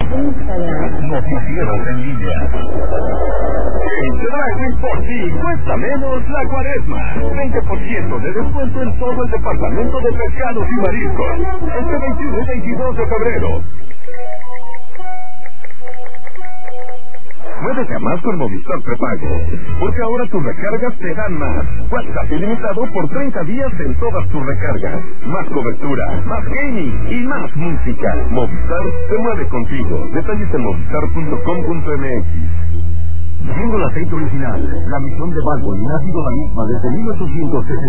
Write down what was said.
Instagram. Noticieros en línea. En Traje por ti cuesta menos la cuaresma. 20% de descuento en todo el departamento de pescados y mariscos. Este 21 y 22 de febrero. Muévete a más con Movistar Prepago, porque ahora tus recargas te dan más. WhatsApp ilimitado por 30 días en todas tus recargas. Más cobertura, más gaming y más música. Movistar se mueve contigo. Detalles en movistar.com.mx. Siendo el aceite original, la misión de Baldwin ha sido la misma desde 1860.